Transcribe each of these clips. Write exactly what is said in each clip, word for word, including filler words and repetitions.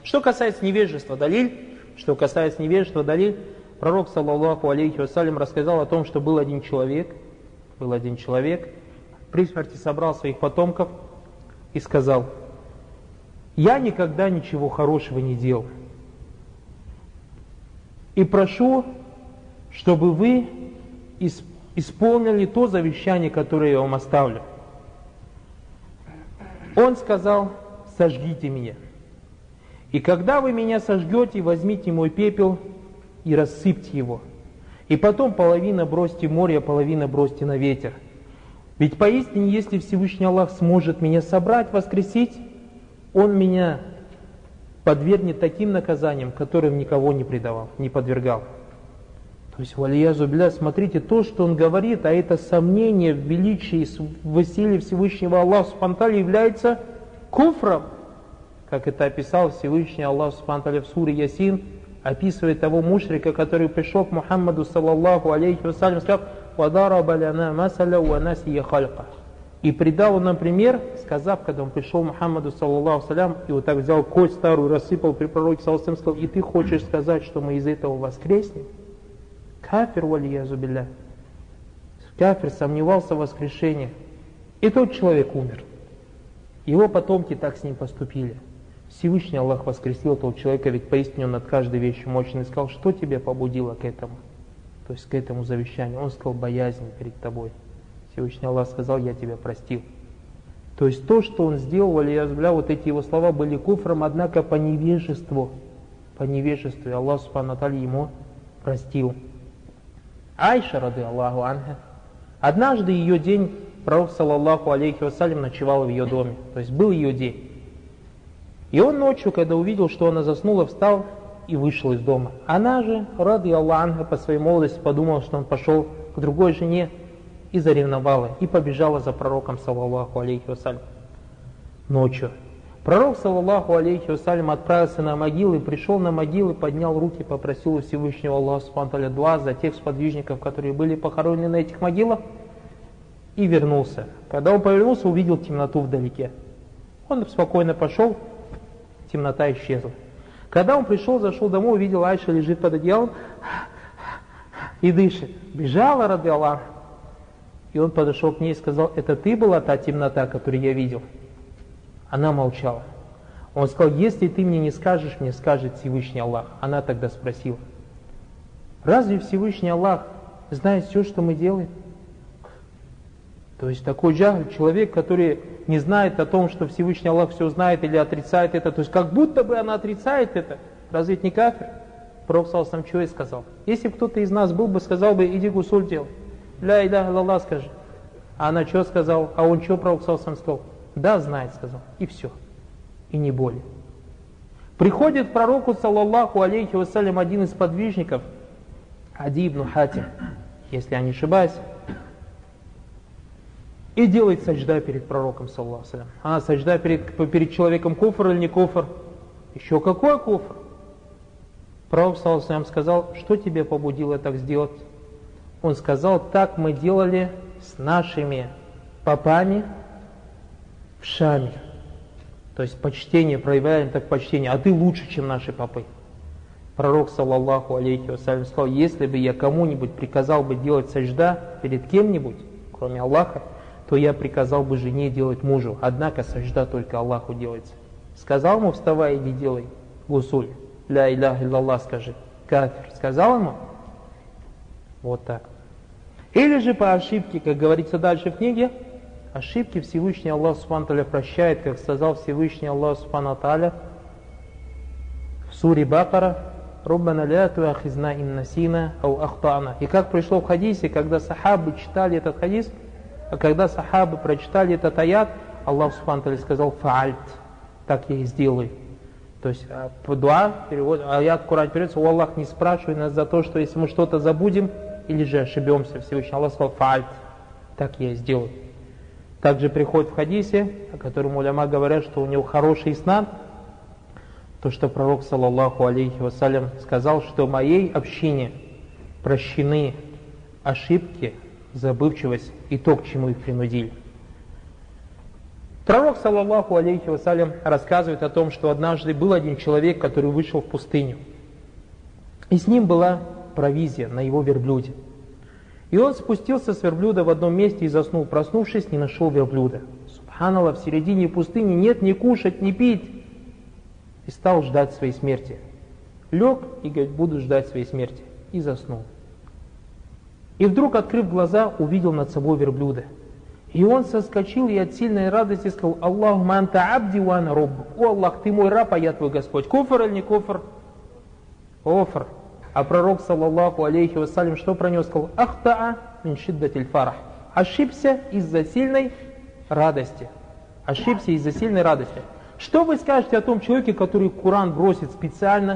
Что касается невежества, далиль, что касается невежества, далиль, пророк, саллаллаху алейхи вассалям, рассказал о том, что был один человек, был один человек, при смерти собрал своих потомков и сказал: «Я никогда ничего хорошего не делал. И прошу, чтобы вы исполнили то завещание, которое я вам оставлю». Он сказал: «Сожгите меня. И когда вы меня сожгете, возьмите мой пепел и рассыпьте его. И потом половина бросьте в море, а половина бросьте на ветер. Ведь поистине, если Всевышний Аллах сможет меня собрать, воскресить, Он меня подвергнет таким наказаниям, которым никого не предавал, не подвергал». То есть, валиязу билля, смотрите, то, что он говорит, а это сомнение в величии, в силе Всевышнего Аллаха субхану ва тааля является куфром, как это описал Всевышний Аллах субхану ва тааля в суре Ясин, описывает того мушрика, который пришел к Мухаммаду саллаллаху алейхи вассалям и сказал: «Вадараба ляна масаля ва насия халька». И придал он нам пример, сказав, когда он пришел к Мухаммаду саллаллаху алейхи и вот так взял кость старую, рассыпал при пророке саллаллаху алейхи сказал: «И ты хочешь сказать, что мы из этого воскреснем?» Кафир, валиязу билля. Кафир сомневался в воскрешении. И тот человек умер. Его потомки так с ним поступили. Всевышний Аллах воскресил этого человека, ведь поистине он над каждой вещью мощный, и сказал: «Что тебя побудило к этому?» То есть к этому завещанию. Он сказал: «Боязнь перед тобой». Всевышний Аллах сказал: «Я тебя простил». То есть то, что он сделал, валиязу билля, вот эти его слова были куфром, однако по невежеству, по невежеству, и Аллах субхану ва тааля ему простил. Айша, рады Аллаху анха, однажды ее день, пророк, саллаллаху алейхи вассалям, ночевал в ее доме. То есть был ее день. И он ночью, когда увидел, что она заснула, встал и вышел из дома. Она же, рады Аллаху анха, по своей молодости подумала, что он пошел к другой жене, и заревновала, и побежала за пророком, саллаллаху алейхи вассалям, ночью. Пророк, саллаллаху алейхи вассалям, отправился на могилы, пришел на могилы, поднял руки, попросил у Всевышнего Аллаха субхану ва тааля дуа за тех сподвижников, которые были похоронены на этих могилах, и вернулся. Когда он повернулся, увидел темноту вдалеке. Он спокойно пошел, темнота исчезла. Когда он пришел, зашел домой, увидел, Айша лежит под одеялом и дышит. Бежала, рады Аллаху. И он подошел к ней и сказал: «Это ты была та темнота, которую я видел?» Она молчала. Он сказал: «Если ты мне не скажешь, мне скажет Всевышний Аллах». Она тогда спросила: «Разве Всевышний Аллах знает все, что мы делаем?» То есть такой джахль, человек, который не знает о том, что Всевышний Аллах все знает или отрицает это, то есть как будто бы она отрицает это, разве это не кафир? Пророк саллаллаху алейхи ва саллям что и сказал? Если бы кто-то из нас был бы, сказал бы: «Иди гусуль делай, ля иляха илlallah скажи». А она что сказала? А он что, пророк саллаллаху алейхи ва саллям, сказал? «Да, знает», сказал, и все, и не более. Приходит к пророку, саллаллаху алейхи вассалям, один из подвижников, Ади ибн Хатим, если я не ошибаюсь, и делает саджда перед пророком, саллаллаху алейхи вассалям. А саджда перед, перед человеком куфр или не куфр? Еще какой куфр? Пророк, саллаллаху алейхи вассалям, сказал: «Что тебя побудило так сделать?» Он сказал: «Так мы делали с нашими попами в Шаме». То есть почтение, проявляем так почтение, а ты лучше, чем наши попы. Пророк, саллаллаху алейхи вассалям, сказал: «Если бы я кому-нибудь приказал бы делать саджда перед кем-нибудь, кроме Аллаха, то я приказал бы жене делать мужу. Однако саджда только Аллаху делается». Сказал ему: «Вставай, иди делай гусуль, ля иляха илlallah скажи». Кафир. Сказал ему? Вот так. Или же по ошибке, как говорится дальше в книге, ошибки Всевышний Аллах субхану ва тааля прощает, как сказал Всевышний Аллах субхану ва тааля в суре Бакара: «Руббана ля туахизна ин насина ау ахтана». И как пришло в хадисе, когда сахабы читали этот хадис, а когда сахабы прочитали этот аят, Аллах субхану ва тааля сказал: «Фаальт», так я и сделаю. То есть по дуа, перевод, аят в Коране переводится: «О Аллах, не спрашивай нас за то, что если мы что-то забудем или же ошибемся». Всевышний Аллах сказал: «Фаальт», так я и сделаю. Также приходит в хадисе, о котором уляма говорят, что у него хороший иснад, то, что пророк, саллаллаху алейхи вассалям, сказал, что моей общине прощены ошибки, забывчивость и то, к чему их принудили. Пророк, саллаллаху алейхи вассалям, рассказывает о том, что однажды был один человек, который вышел в пустыню. И с ним была провизия на его верблюде. И он спустился с верблюда в одном месте и заснул. Проснувшись, не нашел верблюда. Субханаллах, в середине пустыни нет ни кушать, ни пить. И стал ждать своей смерти. Лег и говорит, буду ждать своей смерти. И заснул. И вдруг, открыв глаза, увидел над собой верблюда. И он соскочил и от сильной радости сказал: Аллахумма анта абди ва ана раббук. О Аллах, ты мой раб, а я твой Господь. Куфр или не куфр? Офр. А пророк, саллаллаху алейхи вассалям, что про него сказал? Ахтаа мин шиддатиль фарах. Ошибся из-за сильной радости. Ошибся из-за сильной радости. Что вы скажете о том человеке, который Коран бросит специально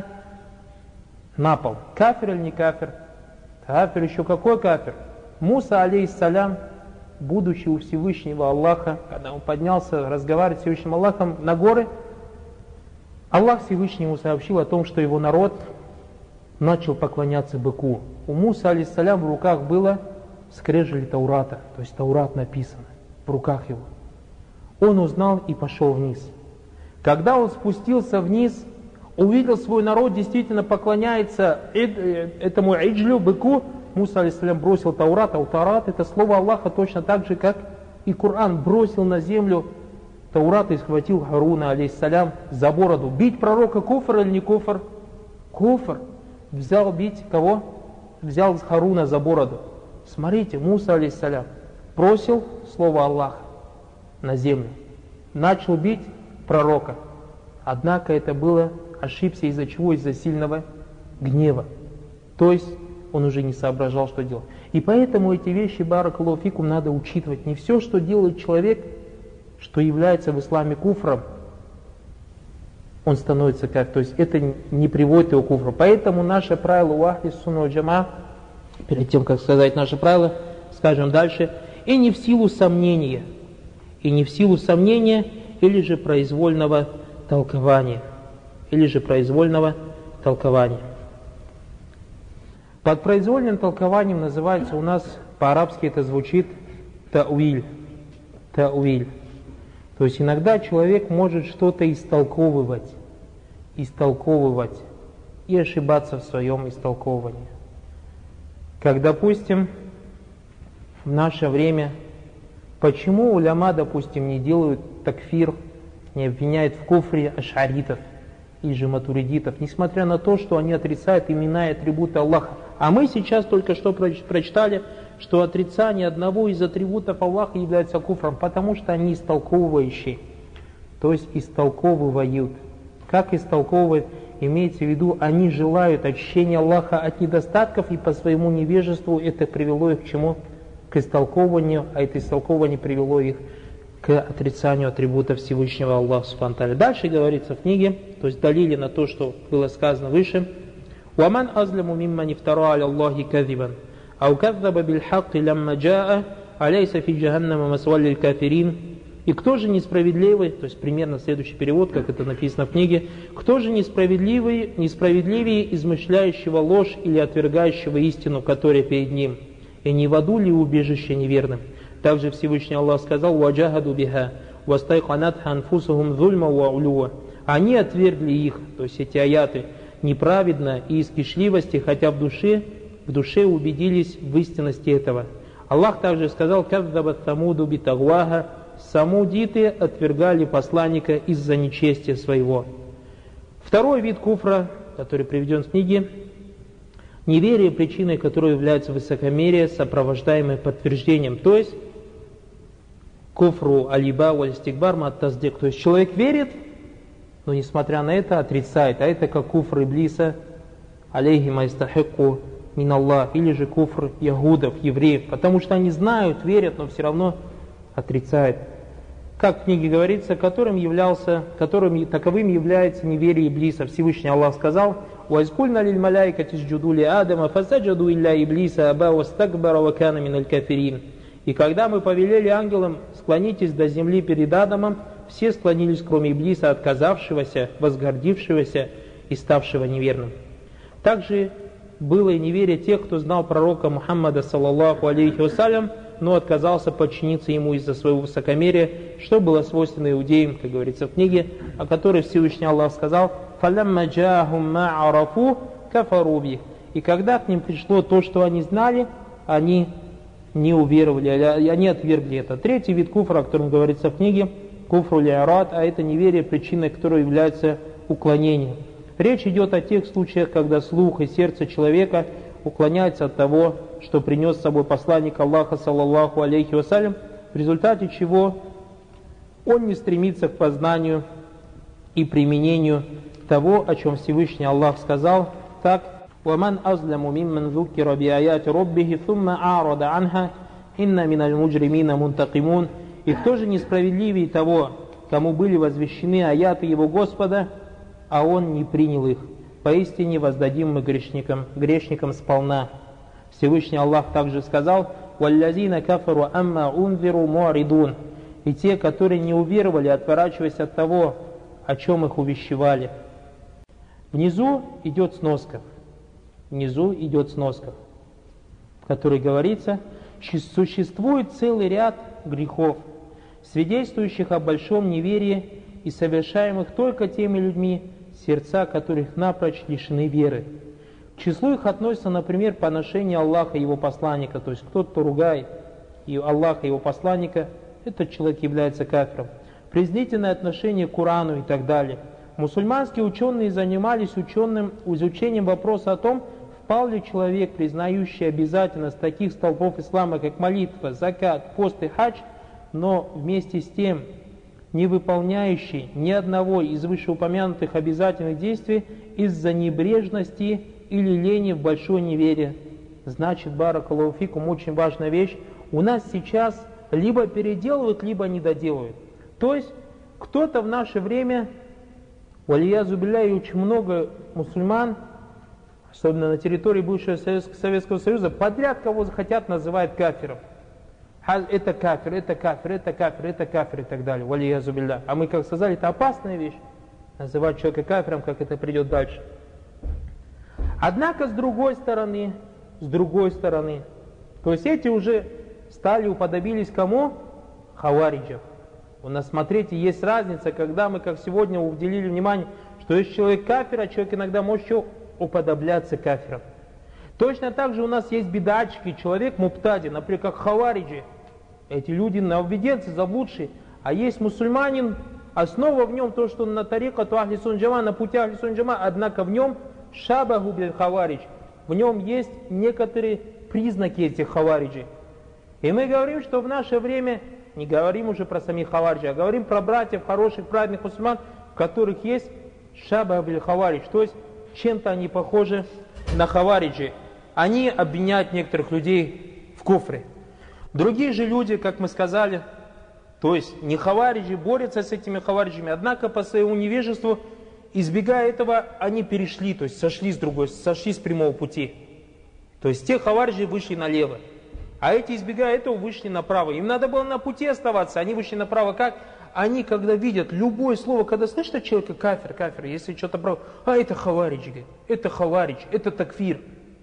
на пол? Кафир или не кафир? Кафир, еще какой кафир? Муса, алейхиссалям, будучи у Всевышнего Аллаха, когда он поднялся разговаривать с Всевышним Аллахом на горы, Аллах Всевышнему сообщил о том, что его народ начал поклоняться быку. У Муса, алейхиссалям, в руках было скрежели Таурата, то есть Таурат написано в руках его. Он узнал и пошел вниз. Когда он спустился вниз, увидел свой народ, действительно поклоняется этому иджлю, быку, Муса, алейхиссалям, бросил Таурат, а Таурат — это слово Аллаха, точно так же, как и Коран, бросил на землю Таурат и схватил Харуна, алейхиссалям, за бороду. Бить пророка куфр или не куфр? Куфр. Взял бить кого? Взял Харуна за бороду. Смотрите, Муса, алейхиссалям, бросил слово Аллаха на землю. Начал бить пророка. Однако это было, ошибся из-за чего? Из-за сильного гнева. То есть он уже не соображал, что делать. И поэтому эти вещи, баракаллаху фикум, надо учитывать. Не все, что делает человек, что является в исламе куфром, он становится как. То есть это не приводит его к куфру. Поэтому наше правило у ахли сунна валь джамаа, перед тем, как сказать наше правило, скажем дальше, и не в силу сомнения, и не в силу сомнения, или же произвольного толкования, или же произвольного толкования. Под произвольным толкованием называется у нас, по-арабски это звучит тауиль. Тауиль. То есть иногда человек может что-то истолковывать, истолковывать и ошибаться в своем истолковывании. Как, допустим, в наше время, почему уляма, допустим, не делают такфир, не обвиняют в куфре ашаритов или же матуридитов, несмотря на то, что они отрицают имена и атрибуты Аллаха. А мы сейчас только что прочитали, что отрицание одного из атрибутов Аллаха является куфром, потому что они истолковывающие, то есть истолковывают. Как истолковывают? Имеется в виду, они желают очищения Аллаха от недостатков, и по своему невежеству это привело их к чему? К истолкованию, а это истолкование привело их к отрицанию атрибута Всевышнего Аллаха субхану ва тааля. Дальше говорится в книге, то есть далили на то, что было сказано выше. وَمَنْ أَظْلَمُ مِمَّنِ افْتَرَى عَلَى اللَّهِ كَذِبًا أَوْ كَذَّبَ بِالْحَقِّ لَمَّا جَاءَ أَلَيْسَ فِي جَهَنَّمَ مَثْوًى لِلْكَافِرِينَ. И кто же несправедливый, то есть примерно следующий перевод, как это написано в книге, кто же несправедливый, несправедливее измышляющего ложь или отвергающего истину, которая перед ним, и не в аду ли убежище неверным? Также Всевышний Аллах сказал: «Ваджахаду биха, вастайқанатха анфусухум зульма ва улюва». Они отвергли их, то есть эти аяты, неправедно и из кишливости, хотя в душе, в душе убедились в истинности этого. Аллах также сказал: «Каззабат самуду битагваха», самудиты отвергали посланника из-за нечестия своего. Второй вид куфра, который приведен в книге, неверие, причиной которой является высокомерие, сопровождаемое подтверждением, то есть куфру алиба валь истикбар мат таздик, то есть человек верит, но несмотря на это отрицает, а это как куфр иблиса, алейхи майстахикку мин Аллах, или же куфр ягудов, евреев, потому что они знают, верят, но все равно отрицают. Как в книге говорится, которым являлся, которым таковым является неверие иблиса. Всевышний Аллах сказал: «Ваизкульна лиль маляйкати сджуду ли Адама, фасаджаду илля иблиса, аба вастакбара ва кана миналь кафирин». И когда мы повелели ангелам: «Склонитесь до земли перед Адамом», все склонились, кроме иблиса, отказавшегося, возгордившегося и ставшего неверным. Также было и неверие тех, кто знал пророка Мухаммада, саллаллаху алейхи вассалям, но отказался подчиниться ему из-за своего высокомерия, что было свойственно иудеям, как говорится в книге, о которой Всевышний Аллах сказал: «Фалямма джаахум ма арафу кафару бих». И когда к ним пришло то, что они знали, они не уверовали, они отвергли это. Третий вид куфра, о котором говорится в книге, куфру ли'арад, а это неверие, причиной которого является уклонение. Речь идет о тех случаях, когда слух и сердце человека уклоняется от того, что принес с собой посланник Аллаха, саллаллаху алейхи вассалям, в результате чего он не стремится к познанию и применению того, о чем Всевышний Аллах сказал, так: وَمَنْ أَظْلَمُ مِمَّنْ ذُكِّرَ بِآيَاتِ رَبِّهِ ثُمَّ أَعْرَضَ عَنْهَا إِنَّ مِنَ الْمُجْرِمِينَ مُنْتَقِمُونَ. И кто же несправедливее того, кому были возвещены аяты его Господа, а он не принял их? Поистине воздадим мы грешникам, грешникам сполна. Всевышний Аллах также сказал: وَالَّذِينَ كَفَرُوا أَمَّا أُنذِرُوا مُعْرِضُونَ. И те, которые не уверовали, отворачиваясь от того, о чем их увещевали. Внизу идет сноска. Внизу идет сноска, в которой говорится: существует целый ряд грехов, свидетельствующих о большом неверии и совершаемых только теми людьми, сердца которых напрочь лишены веры. К числу их относится, например, поношение Аллаха и его посланника, то есть кто-то поругает и Аллаха и его посланника, этот человек является кафиром. Презрительное отношение к Корану и так далее. Мусульманские ученые занимались ученым, изучением вопроса о том, впал ли человек, признающий обязательность таких столпов ислама, как молитва, закат, пост и хадж, но вместе с тем не выполняющий ни одного из вышеупомянутых обязательных действий из-за небрежности или лени в большой неверие. Значит, баракаллаху фикум, очень важная вещь, у нас сейчас либо переделывают, либо не доделывают. То есть кто-то в наше время, валиязу билляхи, очень много мусульман, особенно на территории бывшего Советского Союза, подряд кого захотят называют кафиром. Это кафир, это кафир, это кафир, это кафир и так далее. Валиязу билляхи. А мы, как сказали, это опасная вещь. Называть человека кафиром, как это придет дальше. Однако, с другой стороны, с другой стороны, то есть эти уже стали, уподобились кому? Хавариджев. У нас, смотрите, есть разница, когда мы, как сегодня, уделили внимание, что если человек кафир, а человек иногда может еще уподобляться кафиром. Точно так же у нас есть бедачки, человек муптади, например, как хавариджи. Эти люди нововведенцы, заблудшие. А есть мусульманин, основа в нем то, что он на тарикату ахли сунна джама, на пути ахли сунна джама, однако в нем шабаху биль хаваридж. В нем есть некоторые признаки этих хавариджей. И мы говорим, что в наше время, не говорим уже про самих хавариджей, а говорим про братьев хороших, праведных мусульман, в которых есть шабах биль хаваридж, то есть чем-то они похожи на хавариджи. Они обвиняют некоторых людей в куфре. Другие же люди, как мы сказали, то есть не хавариджи, борются с этими хавариджами, однако по своему невежеству, избегая этого, они перешли, то есть сошли с другой, сошли с прямого пути. То есть те хавариджи вышли налево, а эти, избегая этого, вышли направо. Им надо было на пути оставаться, они вышли направо. Как? Они, когда видят любое слово, когда слышат от человека кафир, кафир, если что-то право, а это хаваридж, это хаваридж, это такфир.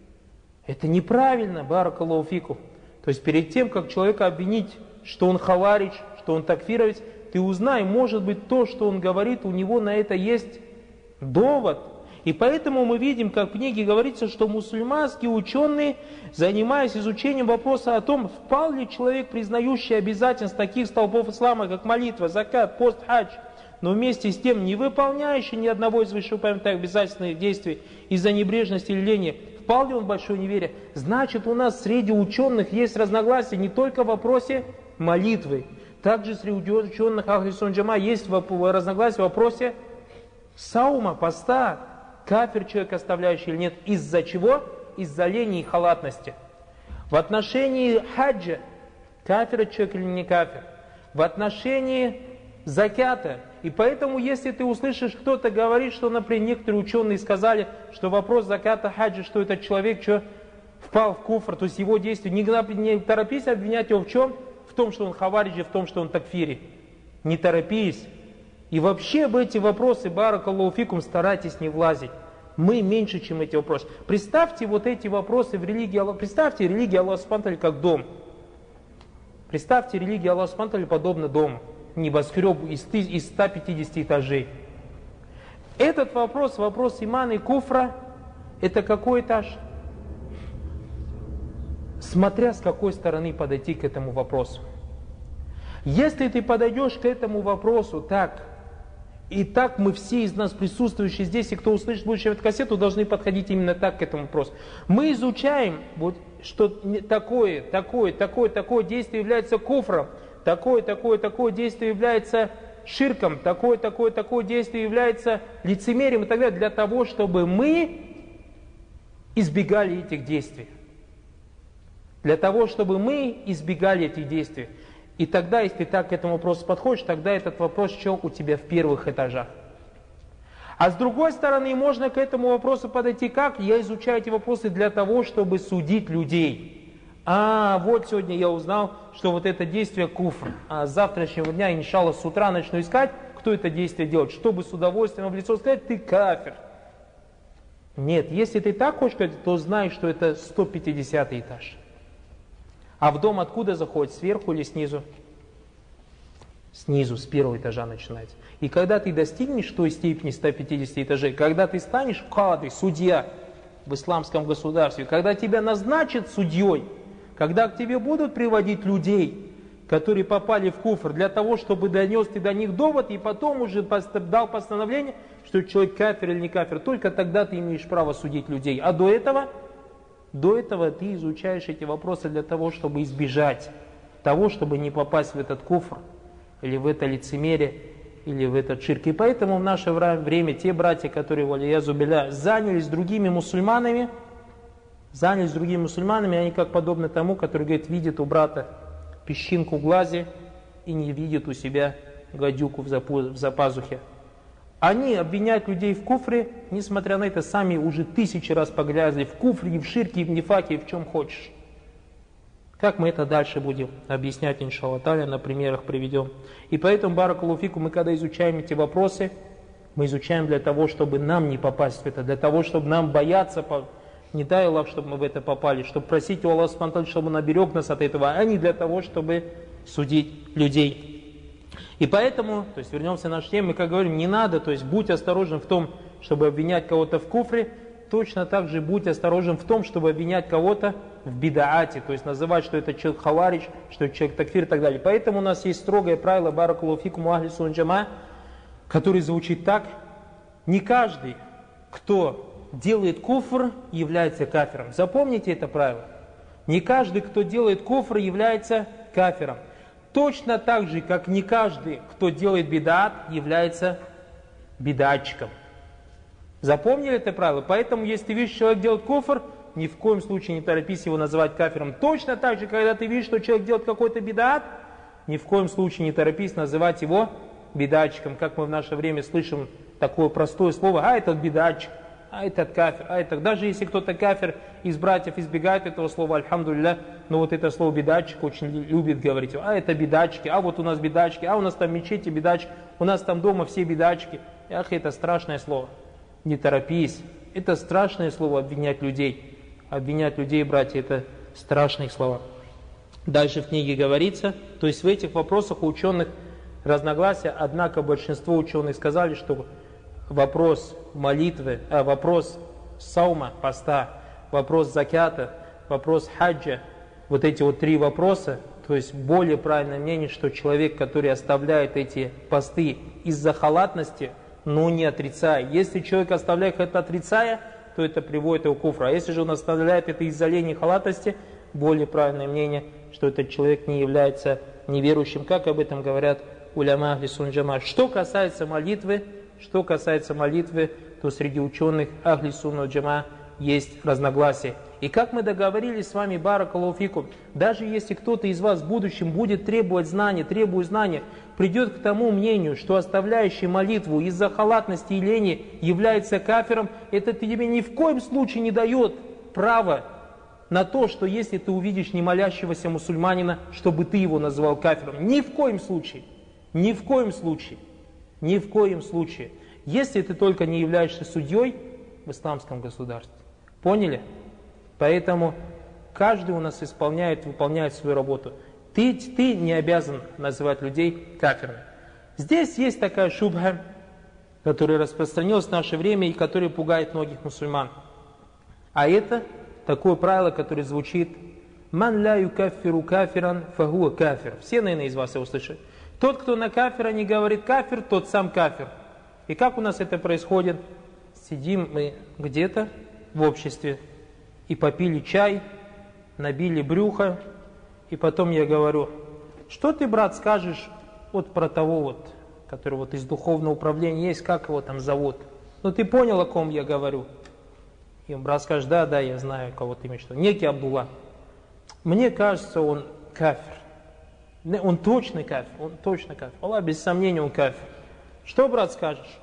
Это неправильно, баракаллаху фикум. То есть перед тем, как человека обвинить, что он хаваридж, что он такфировец, ты узнай, может быть, то, что он говорит, у него на это есть довод. И поэтому мы видим, как в книге говорится, что мусульманские ученые, занимаясь изучением вопроса о том, впал ли человек, признающий обязательность таких столпов ислама, как молитва, закат, пост, хадж, но вместе с тем не выполняющий ни одного из вышеупомянутых обязательных действий из-за небрежности или лени, впал ли он в большое неверие? Значит, у нас среди ученых есть разногласия не только в вопросе молитвы, также среди ученых ахли сунна джама есть разногласия в вопросе саума, поста. Кафир человек, оставляющий или нет. Из-за чего? Из-за лени и халатности. В отношении хаджа, кафир человек или не кафир. В отношении закята. И поэтому, если ты услышишь, кто-то говорит, что, например, некоторые ученые сказали, что вопрос заката, хаджа, что этот человек что, впал в куфр, то есть его действия, не, не торопись обвинять его в чем? В том, что он хавариджи, в том, что он такфири. Не торопись. И вообще в эти вопросы, баракаллаху фикум, старайтесь не влазить. Мы меньше, чем эти вопросы. Представьте вот эти вопросы в религии Аллаха. Представьте религию Аллаха субхану ва тааля как дом. Представьте, религия Аллаха Субхану ва Тааля подобна дому, небоскребу из ста пятидесяти этажей. Этот вопрос, вопрос имана и куфра, это какой этаж? Смотря с какой стороны подойти к этому вопросу. Если ты подойдешь к этому вопросу так, и так мы все из нас присутствующие здесь, и кто услышит будущую эту кассету, должны подходить именно так к этому вопросу. Мы изучаем, вот, что такое, такое, такое, такое действие является куфром, такое, такое, такое действие является ширком, такое, такое, такое действие является лицемерием и так далее, для того, чтобы мы избегали этих действий. Для того, чтобы мы избегали этих действий. И тогда, если ты так к этому вопросу подходишь, тогда этот вопрос что у тебя в первых этажах. А с другой стороны, можно к этому вопросу подойти как? Я изучаю эти вопросы для того, чтобы судить людей. А, вот сегодня я узнал, что вот это действие куфр. А с завтрашнего дня, иншаллах, с утра начну искать, кто это действие делает, чтобы с удовольствием в лицо сказать, ты кафир. Нет, если ты так хочешь сказать, то знай, что это сто пятидесятый этаж. А в дом откуда заходит? Сверху или снизу? Снизу, с первого этажа начинается. И когда ты достигнешь той степени ста пятидесяти этажей, когда ты станешь кады, судья в исламском государстве, когда тебя назначат судьей, когда к тебе будут приводить людей, которые попали в куфр, для того, чтобы донес ты до них довод, и потом уже дал постановление, что человек кафир или не кафир, только тогда ты имеешь право судить людей. А до этого... До этого ты изучаешь эти вопросы для того, чтобы избежать того, чтобы не попасть в этот куфр, или в это лицемерие, или в этот ширк. И поэтому в наше время те братья, которые, валиязу билля, занялись другими мусульманами, занялись другими мусульманами, они как подобны тому, который, говорит, видит у брата песчинку в глазе и не видит у себя гадюку в запазухе. Они обвиняют людей в куфре, несмотря на это, сами уже тысячи раз погрязли в куфре, и в ширке, и в нифаке, и в чем хочешь. Как мы это дальше будем объяснять, иншаллах та'аля, на примерах приведем. И поэтому, баракаллаху фикум, мы когда изучаем эти вопросы, мы изучаем для того, чтобы нам не попасть в это, для того, чтобы нам бояться, не дай Аллах, чтобы мы в это попали, чтобы просить у Аллаха субхану ва тааля, чтобы Он оберег нас от этого, а не для того, чтобы судить людей. И поэтому, то есть вернемся к нашей теме, мы как говорим, не надо, то есть будь осторожен в том, чтобы обвинять кого-то в куфре, точно так же будь осторожен в том, чтобы обвинять кого-то в бидаате, то есть называть, что это человек хаваридж, что это человек такфир и так далее. Поэтому у нас есть строгое правило баракаллаху фикум ахли сунна джама, который звучит так: не каждый, кто делает куфр, является кафиром. Запомните это правило. Не каждый, кто делает куфр, является кафиром. Точно так же, как не каждый, кто делает бидат, является бидатчиком. Запомнили это правило? Поэтому, если ты видишь, что человек делает куфр, ни в коем случае не торопись его называть кафиром. Точно так же, когда ты видишь, что человек делает какой-то бидат, ни в коем случае не торопись называть его бидатчиком. Как мы в наше время слышим такое простое слово: а этот бидатчик, а этот кафир, а это. Даже если кто-то кафир из братьев избегает этого слова, альхамдулилля, но вот это слово бидатчик очень любит говорить: а это бидатчики, а вот у нас бидатчики, а у нас там мечети бидатчики, у нас там дома все бидатчики. Ах, это страшное слово. Не торопись. Это страшное слово — обвинять людей. Обвинять людей, братья, это страшные слова. Дальше в книге говорится, то есть в этих вопросах у ученых разногласия, однако большинство ученых сказали, что вопрос молитвы, а вопрос саума, поста, вопрос закята, вопрос хаджа, вот эти вот три вопроса, то есть более правильное мнение, что человек, который оставляет эти посты из-за халатности, но не отрицая. Если человек оставляет это отрицая, то это приводит его к куфру. А если же он оставляет это из-за лени и халатности, более правильное мнение, что этот человек не является неверующим, как об этом говорят уляма ахли сунна джама. Что касается молитвы, что касается молитвы, то среди ученых ахли сунна джама есть разногласия. И как мы договорились с вами, баракаллаху фикум, даже если кто-то из вас в будущем будет требовать знания, требует знания, придет к тому мнению, что оставляющий молитву из-за халатности и лени является кафиром, это тебе ни в коем случае не дает права на то, что если ты увидишь не молящегося мусульманина, чтобы ты его называл кафиром. Ни в коем случае. Ни в коем случае. Ни в коем случае. Если ты только не являешься судьей в исламском государстве. Поняли? Поэтому каждый у нас исполняет, выполняет свою работу. Ты, ты не обязан называть людей кафирами. Здесь есть такая шубха, которая распространилась в наше время и которая пугает многих мусульман. А это такое правило, которое звучит: «Ман ля юкаффиру кафиран фахуа кафир». Все, наверное, из вас его слышали. Тот, кто на кафира не говорит кафир, тот сам кафир. И как у нас это происходит? Сидим мы где-то в обществе и попили чай, набили брюхо, и потом я говорю: что ты, брат, скажешь вот про того вот, который вот из духовного управления есть, как его там зовут? Ну ты понял, о ком я говорю? И брат скажет: да, да, я знаю, кого ты имеешь в виду. Некий Абдулла. Мне кажется, он кафир. Он точно кафир, он точно кафир. Аллах, без сомнения, он кафир. Что, брат, скажешь?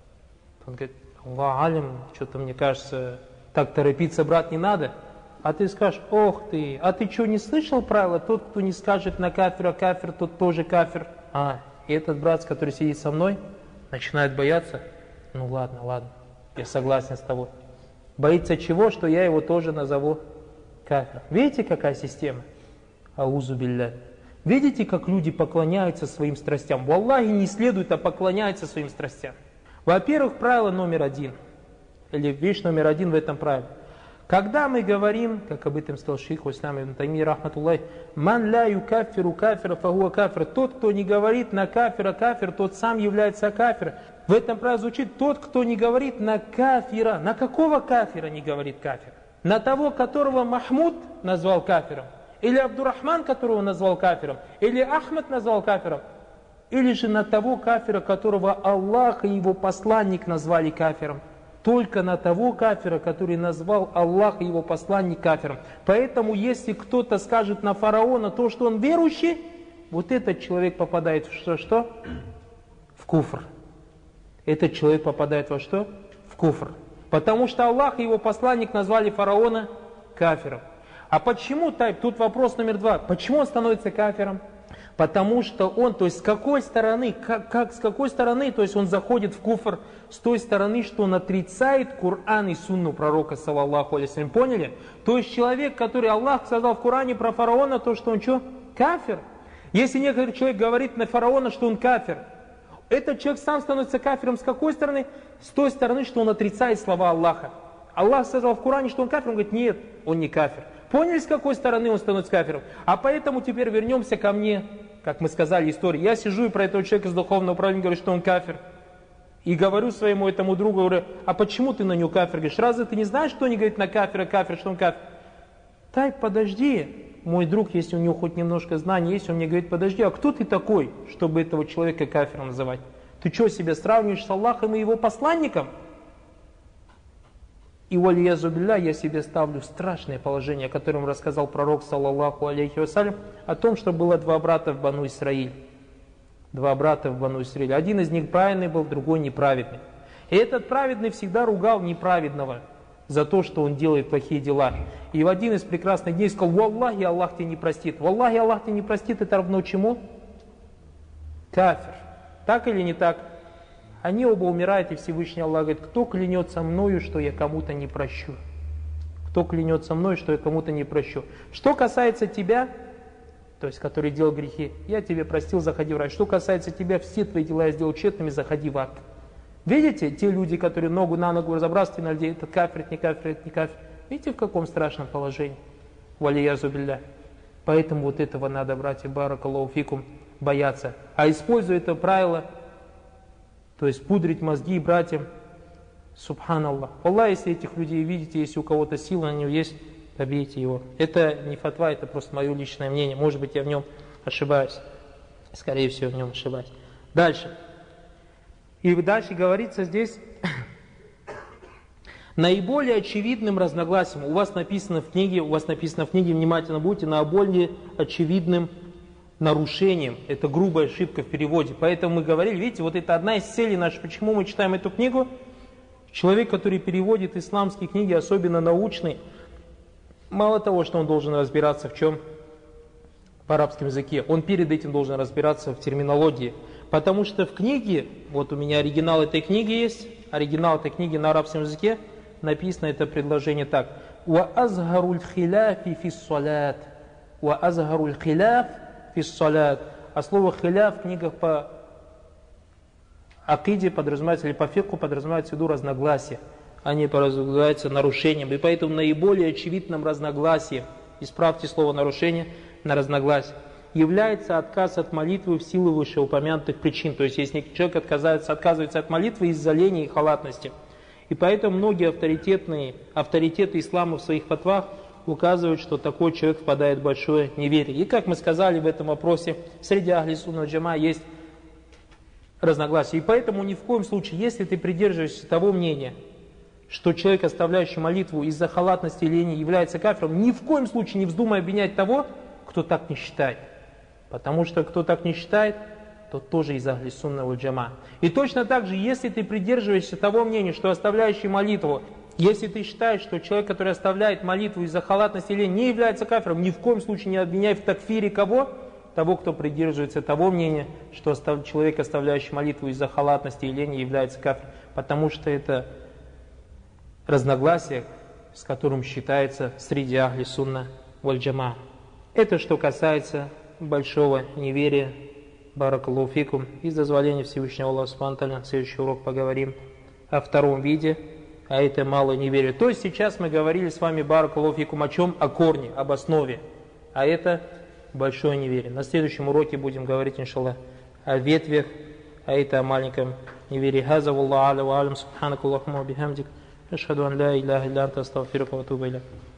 Он говорит: Аллах алим, что-то мне кажется, так торопиться, брат, не надо. А ты скажешь: ох ты, а ты что, не слышал правила? Тот, кто не скажет на кафира кафир, тот тоже кафир. А, и этот брат, который сидит со мной, начинает бояться. Ну ладно, ладно, я согласен с тобой. Боится чего? Что я его тоже назову кафиром. Видите, какая система? Аузу билля. Видите, как люди поклоняются своим страстям? Валлахи, не следует, а поклоняются своим страстям. Во-первых, правило номер один, или вещь номер один в этом правиле. Когда мы говорим, как об этом сказал шейх Ислам ибн Таймия рахматуллахи, «Ман ля юкаффиру кафира фахуа кафир». Тот, кто не говорит на кафира кафир, тот сам является кафиром. В этом правиле звучит: тот, кто не говорит на кафира. На какого кафира не говорит кафир? На того, которого Махмуд назвал кафиром? Или Абдурахман, которого назвал кафиром? Или Ахмад назвал кафиром? Или же на того кафира, которого Аллах и его посланник назвали кафиром? Только на того кафира, который назвал Аллах и его посланник кафиром. Поэтому, если кто-то скажет на фараона то, что он верующий, вот этот человек попадает в что? что? В куфр. Этот человек попадает во что? В куфр. Потому что Аллах и его посланник назвали фараона кафиром. А почему, тут вопрос номер два, почему он становится кафиром? Потому что он, то есть с какой стороны, как, как, с какой стороны, то есть он заходит в куфр, с той стороны, что он отрицает Коран и сунну пророка, саллаллаху алейхи вассалям. Поняли? То есть человек, который Аллах сказал в Коране про фараона, то что он что? Кафир. Если некоторый человек говорит на фараона, что он кафир, этот человек сам становится кафиром с какой стороны? С той стороны, что он отрицает слова Аллаха. Аллах сказал в Коране, что он кафир, он говорит: нет, он не кафир. Поняли, с какой стороны он становится кафиром? А поэтому теперь вернемся ко мне, как мы сказали, истории. Я сижу и про этого человека с духовного управления говорю, что он кафир. И говорю своему этому другу, говорю: а почему ты на него кафир? Говоришь: разве ты не знаешь, что они говорят на кафира, кафир, что он кафир? Так, подожди, мой друг, если у него хоть немножко знаний есть, он мне говорит: подожди, а кто ты такой, чтобы этого человека кафиром называть? Ты что, себя сравниваешь с Аллахом и его посланником? И валиязу билля, я себе ставлю страшное положение, о котором рассказал пророк, саллаллаху алейхи вассалям, о том, что было два брата в Бану Исраиль. Два брата в Бану Исраиль. Один из них праведный был, другой неправедный. И этот праведный всегда ругал неправедного за то, что он делает плохие дела. И в один из прекрасных дней сказал: валлахи, Аллах тебя не простит. Валлахи, Аллах тебя не простит, это равно чему? Кафир. Так или не так? Они оба умирают, и Всевышний Аллах говорит: кто клянется мною, что я кому-то не прощу? Кто клянется мною, что я кому-то не прощу? Что касается тебя, то есть который делал грехи, я тебе простил, заходи в рай. Что касается тебя, все твои дела я сделал тщетными, заходи в ад. Видите, те люди, которые ногу на ногу разбрасывают на людей, это кафир, это не кафир, это не кафир. Видите, в каком страшном положении? Валиязу билля. Поэтому вот этого надо, братья, баракаллаху фикум, бояться. А используя это правило, то есть пудрить мозги братьям, субханаллах. Аллах, если этих людей видите, если у кого-то сила на него есть, побейте его. Это не фатва, это просто мое личное мнение. Может быть, я в нем ошибаюсь. Скорее всего, в нем ошибаюсь. Дальше. И дальше говорится здесь наиболее очевидным разногласием. У вас написано в книге, у вас написано в книге, внимательно будьте, наиболее очевидным нарушением. Это грубая ошибка в переводе. Поэтому мы говорили, видите, вот это одна из целей наших, почему мы читаем эту книгу. Человек, который переводит исламские книги, особенно научные, мало того, что он должен разбираться в чем? В арабском языке, он перед этим должен разбираться в терминологии. Потому что в книге, вот у меня оригинал этой книги есть, оригинал этой книги на арабском языке, написано это предложение так. «Ва азгаруль хиляфи фи ссалят». «Ва азгаруль хиляф фиссалят. А слово хиляф в книгах по акиде подразумевается, или по фикху подразумевается в виду разногласия. Они подразумеваются нарушением. И поэтому наиболее очевидным разногласием, исправьте слово нарушение на разногласие, является отказ от молитвы в силу вышеупомянутых причин. То есть, если человек отказывается, отказывается от молитвы из-за лени и халатности. И поэтому многие авторитетные, авторитеты ислама в своих фатвах указывают, что такой человек впадает в большое неверие. И как мы сказали в этом вопросе, среди ахли сунна джама есть разногласия. И поэтому ни в коем случае, если ты придерживаешься того мнения, что человек, оставляющий молитву из-за халатности и лени, является кафиром, ни в коем случае не вздумай обвинять того, кто так не считает. Потому что кто так не считает, тот тоже из ахли сунна валь джама. И точно так же, если ты придерживаешься того мнения, что оставляющий молитву, если ты считаешь, что человек, который оставляет молитву из-за халатности или не является кафиром, ни в коем случае не обвиняй в такфире кого? Того, кто придерживается того мнения, что человек, оставляющий молитву из-за халатности или не является кафиром. Потому что это разногласие, с которым считается среди ахли сунна валь джама. Это что касается большого неверия. Баракаллаху фикум. Из дозволения Всевышнего Аллаха субхану ва тааля, в следующий урок поговорим о втором виде, а это малое неверие. То есть сейчас мы говорили с вами, баракаллаху фикум, о чем? О корне, об основе. А это большое неверие. На следующем уроке будем говорить, иншаллах, о ветвях, а это о маленьком неверии. Хаза валлаху а'ля ва а'лям, субханакаллахумма ва бихамдик, ашхаду ан ла иляха илля анта, астагфирука ва атубу иляйк.